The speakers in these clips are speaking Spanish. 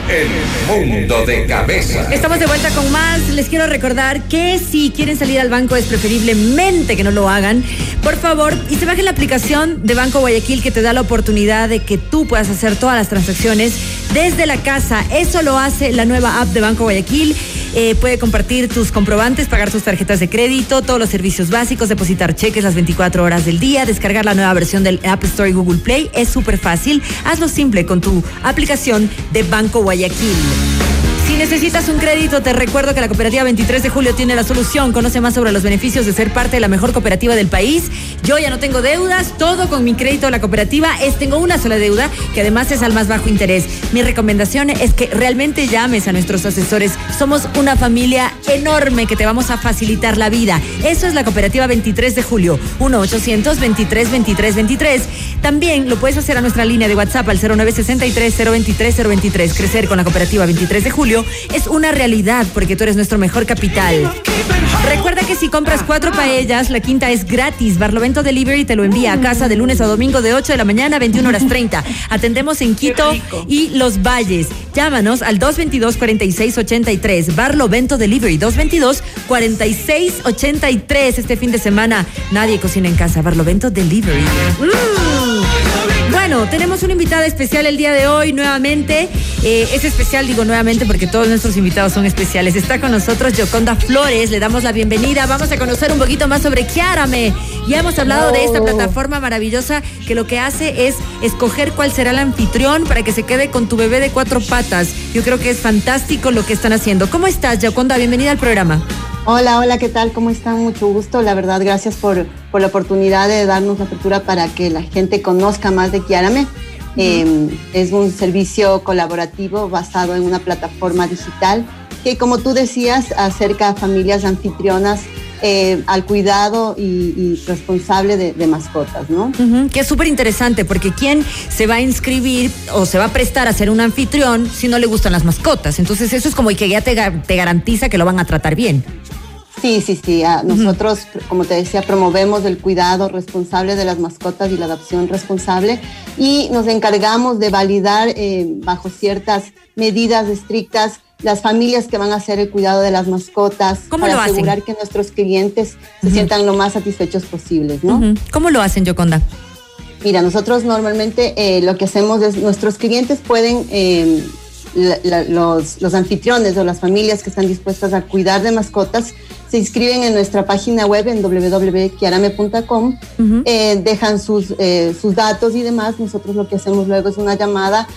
El mundo de cabeza. Estamos de vuelta con más. Les quiero recordar que si quieren salir al banco es preferiblemente que no lo hagan, por favor, y se bajen la aplicación de Banco Guayaquil, que te da la oportunidad de que tú puedas hacer todas las transacciones desde la casa. Eso lo hace la nueva app de Banco Guayaquil. Puede compartir tus comprobantes, pagar tus tarjetas de crédito, todos los servicios básicos, depositar cheques las 24 horas del día, descargar la nueva versión del App Store y Google Play. Es súper fácil. Hazlo simple con tu aplicación de Banco Guayaquil. Si necesitas un crédito, te recuerdo que la Cooperativa 23 de Julio tiene la solución. Conoce más sobre los beneficios de ser parte de la mejor cooperativa del país. Yo ya no tengo deudas, todo con mi crédito de la cooperativa. Tengo una sola deuda, que además es al más bajo interés. Mi recomendación es que realmente llames a nuestros asesores. Somos una familia enorme que te vamos a facilitar la vida. Eso es la Cooperativa 23 de Julio, 1-800-23-23-23. También lo puedes hacer a nuestra línea de WhatsApp al 0963-023-023. Crecer con la Cooperativa 23 de Julio es una realidad, porque tú eres nuestro mejor capital. Recuerda que si compras 4 paellas, la quinta es gratis. Barlovento Delivery te lo envía a casa de lunes a domingo de 8 de la mañana a 21:30. Atendemos en Quito y Los Valles. Llámanos al 222-4683. Barlovento Delivery, 222-4683. Este fin de semana nadie cocina en casa. Barlovento Delivery. Bueno, tenemos una invitada especial el día de hoy nuevamente. Es especial, digo nuevamente, porque todos nuestros invitados son especiales. Está con nosotros Yoconda Flores, le damos la bienvenida. Vamos a conocer un poquito más sobre Kiárame. Ya hemos hablado de esta plataforma maravillosa que lo que hace es escoger cuál será el anfitrión para que se quede con tu bebé de 4 patas. Yo creo que es fantástico lo que están haciendo. ¿Cómo estás, Yoconda? Bienvenida al programa. Hola, ¿qué tal? ¿Cómo están? Mucho gusto. La verdad, gracias por la oportunidad de darnos la apertura para que la gente conozca más de Kiárame. Es un servicio colaborativo basado en una plataforma digital que, como tú decías, acerca a familias anfitrionas al cuidado y responsable de mascotas, ¿no? Que es súper interesante, porque ¿quién se va a inscribir o se va a prestar a ser un anfitrión si no le gustan las mascotas? Entonces eso es como que ya te garantiza que lo van a tratar bien. Sí. Nosotros, como te decía, promovemos el cuidado responsable de las mascotas y la adopción responsable, y nos encargamos de validar bajo ciertas medidas estrictas las familias que van a hacer el cuidado de las mascotas. ¿Cómo lo hacen? Para asegurar que nuestros clientes se sientan lo más satisfechos posibles, ¿no? ¿Cómo lo hacen, Yoconda? Mira, nosotros normalmente lo que hacemos es, nuestros clientes pueden, los anfitriones o las familias que están dispuestas a cuidar de mascotas, se inscriben en nuestra página web en www.kiarame.com, dejan sus datos y demás. Nosotros lo que hacemos luego es una llamada,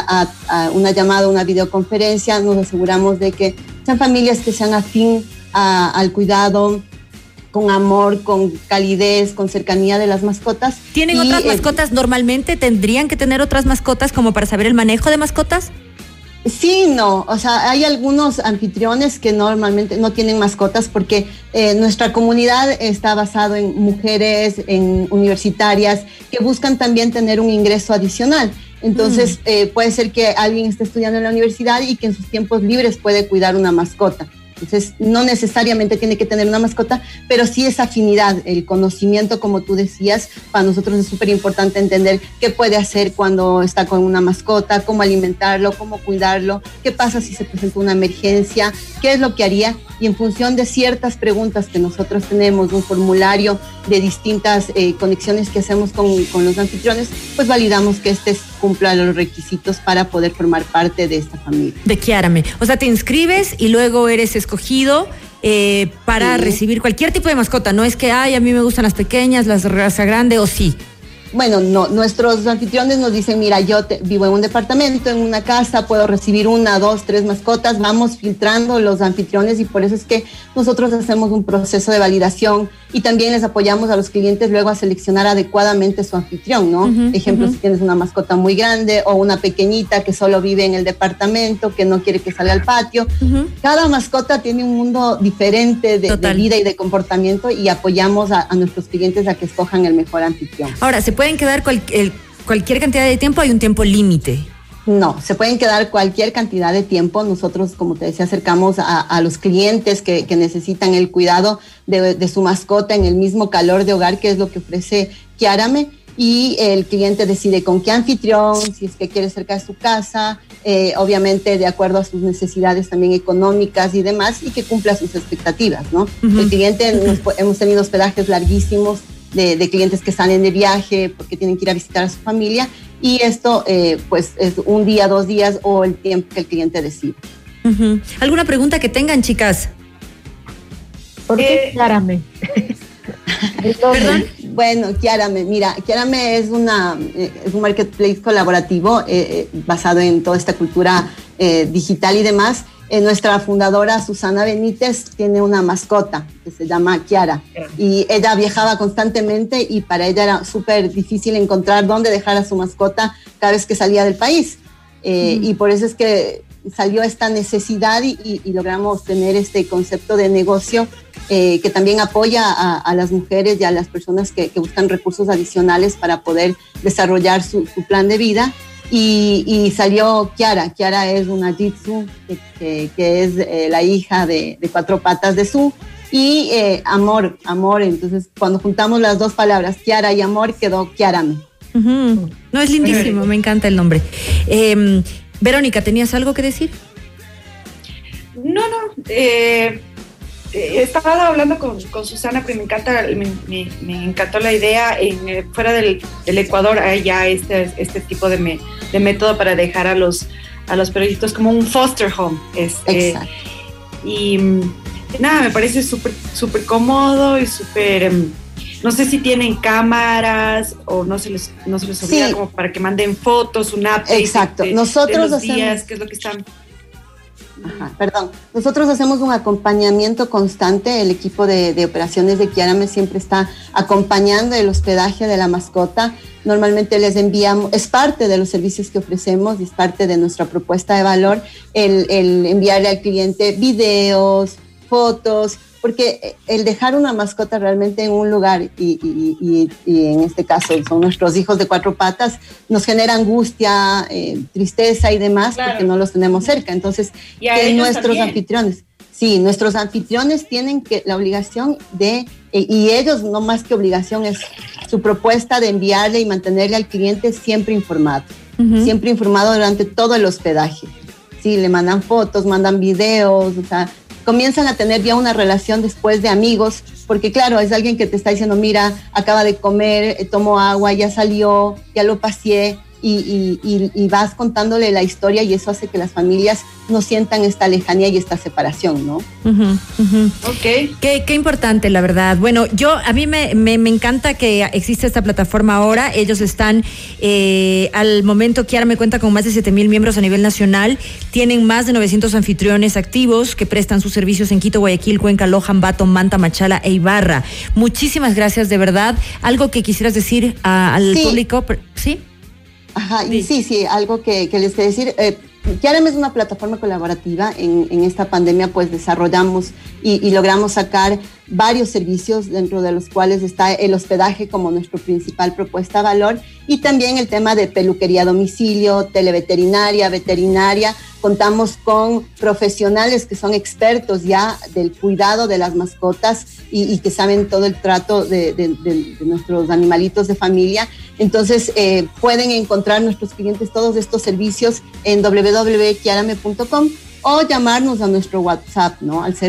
una videoconferencia. Nos aseguramos de que sean familias que sean afín al cuidado, con amor, con calidez, con cercanía de las mascotas. ¿Tienen otras mascotas normalmente? ¿Tendrían que tener otras mascotas como para saber el manejo de mascotas? Sí, no, o sea, hay algunos anfitriones que normalmente no tienen mascotas porque nuestra comunidad está basado en mujeres, en universitarias que buscan también tener un ingreso adicional. Entonces, puede ser que alguien esté estudiando en la universidad y que en sus tiempos libres puede cuidar una mascota. Entonces, no necesariamente tiene que tener una mascota, pero sí esa afinidad, el conocimiento, como tú decías. Para nosotros es súper importante entender qué puede hacer cuando está con una mascota, cómo alimentarlo, cómo cuidarlo, qué pasa si se presenta una emergencia, qué es lo que haría. Y en función de ciertas preguntas que nosotros tenemos, un formulario de distintas conexiones que hacemos con los anfitriones, pues validamos que cumpla los requisitos para poder formar parte de esta familia. De Kiárame. O sea, te inscribes y luego eres escogido para recibir cualquier tipo de mascota. No es que, a mí me gustan las pequeñas, las raza grande, o sí. Bueno, no, nuestros anfitriones nos dicen, mira, yo vivo en un departamento, en una casa, puedo recibir 1, 2, 3 mascotas. Vamos filtrando los anfitriones, y por eso es que nosotros hacemos un proceso de validación y también les apoyamos a los clientes luego a seleccionar adecuadamente su anfitrión, ¿no? Ejemplo, si tienes una mascota muy grande o una pequeñita que solo vive en el departamento, que no quiere que salga al patio. Cada mascota tiene un mundo diferente de vida y de comportamiento, y apoyamos a nuestros clientes a que escojan el mejor anfitrión. Ahora, ¿se pueden quedar cualquier cantidad de tiempo? ¿Hay un tiempo límite? No, se pueden quedar cualquier cantidad de tiempo. Nosotros, como te decía, acercamos a los clientes que necesitan el cuidado de su mascota en el mismo calor de hogar, que es lo que ofrece Kiárame. y el cliente decide con qué anfitrión, si es que quiere cerca de su casa, obviamente de acuerdo a sus necesidades también económicas y demás, y que cumpla sus expectativas, ¿no? El cliente, hemos tenido hospedajes larguísimos de clientes que salen de viaje porque tienen que ir a visitar a su familia, y esto pues es un día, 2 días o el tiempo que el cliente decide. ¿Alguna pregunta que tengan, chicas? ¿Por qué Kiarame? ¿Perdón? Bueno, Kiarame, mira, Kiarame es un marketplace colaborativo basado en toda esta cultura digital y demás. Nuestra fundadora, Susana Benítez, tiene una mascota que se llama Kiara, y ella viajaba constantemente y para ella era súper difícil encontrar dónde dejar a su mascota cada vez que salía del país. Y por eso es que salió esta necesidad y logramos tener este concepto de negocio que también apoya a las mujeres y a las personas que buscan recursos adicionales para poder desarrollar su plan de vida. Y salió Kiara. Kiara es una Jitsu que es la hija de 4 patas de Su, y amor. Entonces, cuando juntamos las 2 palabras, Kiara y amor, quedó Kiarame. No, es lindísimo, me encanta el nombre. Verónica, ¿tenías algo que decir? No. Estaba hablando con Susana, pero me encantó la idea. Fuera del Ecuador hay ya este tipo de método para dejar a los perritos como un foster home. Exacto. Y nada, me parece súper cómodo y súper... no sé si tienen cámaras o no se les obliga como para que manden fotos, un update. Exacto. Nosotros de los días, qué es lo que están... Nosotros hacemos un acompañamiento constante. El equipo de operaciones de Kiarame siempre está acompañando el hospedaje de la mascota. Normalmente les enviamos, es parte de los servicios que ofrecemos y es parte de nuestra propuesta de valor, el enviarle al cliente videos, fotos, porque el dejar una mascota realmente en un lugar y en este caso son nuestros hijos de 4 patas, nos genera angustia, tristeza y demás, claro, porque no los tenemos cerca. Entonces, que nuestros anfitriones tienen la obligación de, y ellos no más que obligación, es su propuesta de enviarle y mantenerle al cliente siempre informado, siempre informado durante todo el hospedaje. Sí, le mandan fotos, mandan videos, o sea, comienzan a tener ya una relación después de amigos, porque claro, es alguien que te está diciendo, mira, acaba de comer, tomó agua, ya salió, ya lo paseé, y vas contándole la historia, y eso hace que las familias no sientan esta lejanía y esta separación, ¿no? Okay. Qué importante, la verdad. Bueno, a mí me encanta que existe esta plataforma ahora. Ellos están, al momento, Kiara me cuenta con más de 7,000 miembros a nivel nacional. Tienen más de 900 anfitriones activos que prestan sus servicios en Quito, Guayaquil, Cuenca, Loja, Ambato, Manta, Machala e Ibarra. Muchísimas gracias, de verdad. ¿Algo que quisieras decir al público? ¿Sí? Ajá, sí, algo que les quiero decir. Kiarame es una plataforma colaborativa. En esta pandemia pues desarrollamos y logramos sacar varios servicios, dentro de los cuales está el hospedaje como nuestra principal propuesta de valor, y también el tema de peluquería a domicilio, televeterinaria, veterinaria. Contamos con profesionales que son expertos ya del cuidado de las mascotas y que saben todo el trato de nuestros animalitos de familia. Entonces pueden encontrar nuestros clientes todos estos servicios en www.kiarame.com o llamarnos a nuestro WhatsApp, ¿no? Al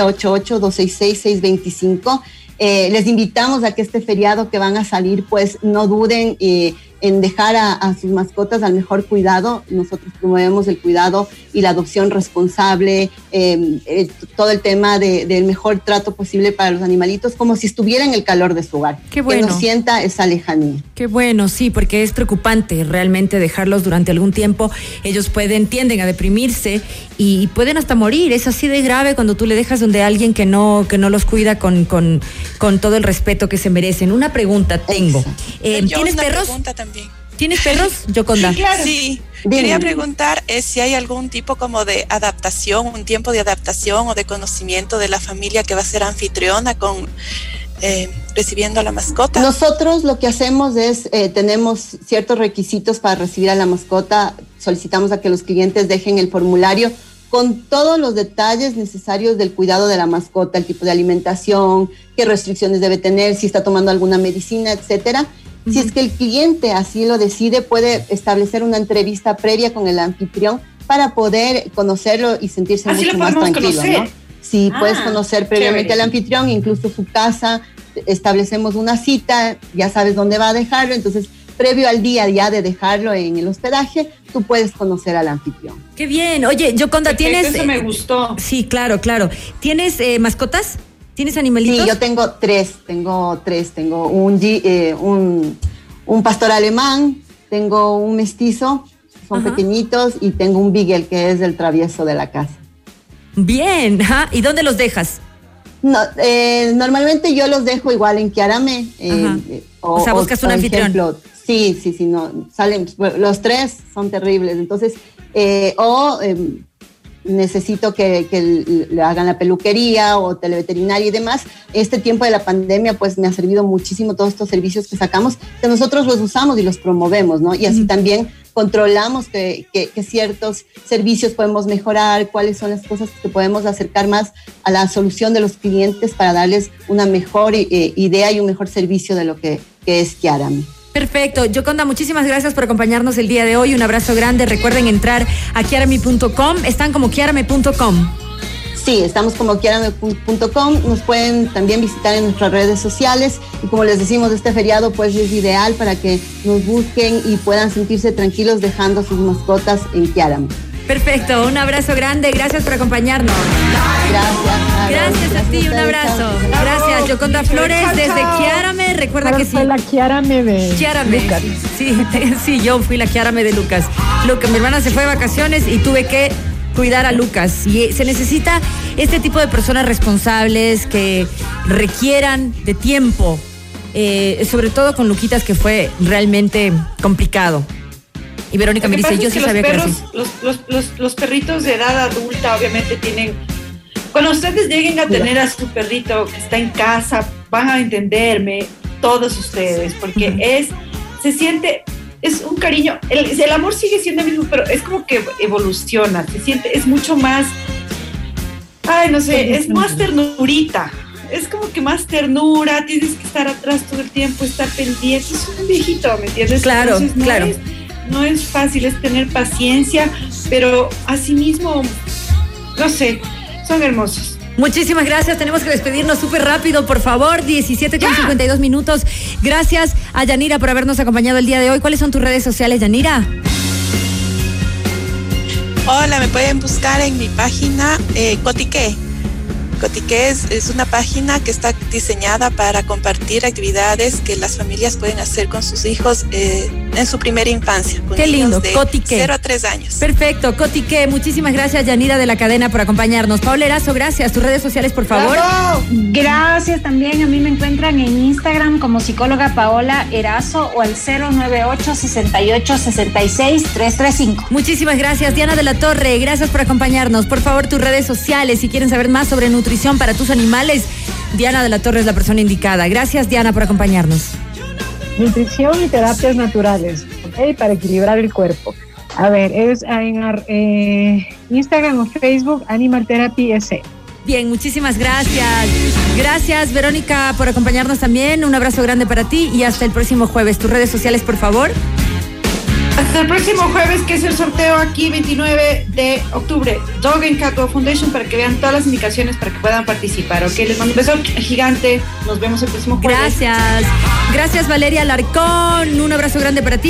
0988-266-625. Les invitamos a que este feriado que van a salir, pues no duden en dejar a sus mascotas al mejor cuidado. Nosotros promovemos el cuidado y la adopción responsable, todo el tema del mejor trato posible para los animalitos, como si estuviera en el calor de su hogar. Qué bueno. Que no sienta esa lejanía. Qué bueno, sí, porque es preocupante realmente dejarlos durante algún tiempo. Ellos tienden a deprimirse y pueden hasta morir. Es así de grave cuando tú le dejas donde alguien que no los cuida con todo el respeto que se merecen. Una pregunta tengo. ¿Tienes perros? También. ¿Tienes perros, Yoconda? Sí, claro. Sí. Quería preguntar si hay algún tipo como de adaptación, un tiempo de adaptación o de conocimiento de la familia que va a ser anfitriona recibiendo a la mascota. Nosotros lo que hacemos es, tenemos ciertos requisitos para recibir a la mascota. Solicitamos a que los clientes dejen el formulario con todos los detalles necesarios del cuidado de la mascota, el tipo de alimentación, qué restricciones debe tener, si está tomando alguna medicina, etcétera. Si es que el cliente así lo decide, puede establecer una entrevista previa con el anfitrión para poder conocerlo y sentirse mucho más tranquilo, ¿no? Sí, puedes conocer previamente al anfitrión, incluso su casa, establecemos una cita, ya sabes dónde va a dejarlo, entonces previo al día ya de dejarlo en el hospedaje, tú puedes conocer al anfitrión. ¡Qué bien! Oye, Yoconda, ¿tienes...? Eso me gustó. Sí, claro. ¿Tienes mascotas? ¿Tienes animalitos? Sí, yo tengo tres. Tengo un pastor alemán, tengo un mestizo, son pequeñitos, y tengo un beagle que es el travieso de la casa. Bien, ¿y dónde los dejas? No, normalmente yo los dejo igual en Kiarame. O sea, buscas un anfitrión. Ejemplo, sí, no, salen, los tres son terribles, entonces, necesito que le hagan la peluquería o televeterinaria y demás. Este tiempo de la pandemia pues me ha servido muchísimo todos estos servicios que sacamos, que nosotros los usamos y los promovemos, ¿no? Y así también controlamos que ciertos servicios podemos mejorar, cuáles son las cosas que podemos acercar más a la solución de los clientes para darles una mejor idea y un mejor servicio de lo que es Kiarame. Perfecto. Yoconda, muchísimas gracias por acompañarnos el día de hoy. Un abrazo grande. Recuerden entrar a kiarame.com. Están como kiarame.com. Sí, estamos como kiarame.com. Nos pueden también visitar en nuestras redes sociales. Y como les decimos, este feriado pues es ideal para que nos busquen y puedan sentirse tranquilos dejando sus mascotas en Kiarame. Perfecto. Un abrazo grande. Gracias por acompañarnos. Gracias a ti. Un abrazo. Gracias, Yoconda Flores, desde Kiarame. Recuerda que sí. Fue la Kiarame de Lucas. Sí, yo fui la Kiarame de Lucas. Mi hermana se fue de vacaciones y tuve que cuidar a Lucas. Y se necesita este tipo de personas responsables que requieran de tiempo, sobre todo con Luquitas, que fue realmente complicado. Y Verónica me dice, yo sí sabía que era así. Los perritos de edad adulta obviamente tienen... Cuando ustedes lleguen a tener a su perrito que está en casa, van a entenderme, todos ustedes, porque se siente, es un cariño, el amor sigue siendo el mismo, pero es como que evoluciona, se siente, es mucho más, es más ternurita. Es como que más ternura, tienes que estar atrás todo el tiempo, estar pendiente, es un viejito, ¿me entiendes? Claro, entonces, claro. No es fácil, es tener paciencia, pero asimismo, no sé, son hermosos. Muchísimas gracias, tenemos que despedirnos súper rápido, por favor, 17:52. Gracias a Yanira por habernos acompañado el día de hoy. ¿Cuáles son tus redes sociales, Yanira? Hola, me pueden buscar en mi página Cotique. Cotique es una página que está diseñada para compartir actividades que las familias pueden hacer con sus hijos en su primera infancia. Qué lindo, de Cotique. 0 a 3 años. Perfecto, Cotique. Muchísimas gracias, Yanira de la cadena, por acompañarnos. Paola Erazo, gracias. Tus redes sociales, por favor. ¡Bravo! Gracias también. A mí me encuentran en Instagram como psicóloga Paola Erazo o al 098-6866-335. Muchísimas gracias, Diana de la Torre. Gracias por acompañarnos. Por favor, tus redes sociales, si quieren saber más sobre nutrición para tus animales, Diana de la Torre es la persona indicada. Gracias, Diana, por acompañarnos. Nutrición y terapias naturales, ¿ok? Para equilibrar el cuerpo. A ver, es en Instagram o Facebook, Animal Therapy SE. Bien, muchísimas gracias. Gracias, Verónica, por acompañarnos también. Un abrazo grande para ti y hasta el próximo jueves. Tus redes sociales, por favor. Hasta el próximo jueves, que es el sorteo aquí, 29 de octubre. Dog and Cat Foundation, para que vean todas las indicaciones para que puedan participar, ¿ok? Les mando un beso gigante. Nos vemos el próximo jueves. Gracias. Gracias, Valeria Alarcón. Un abrazo grande para ti.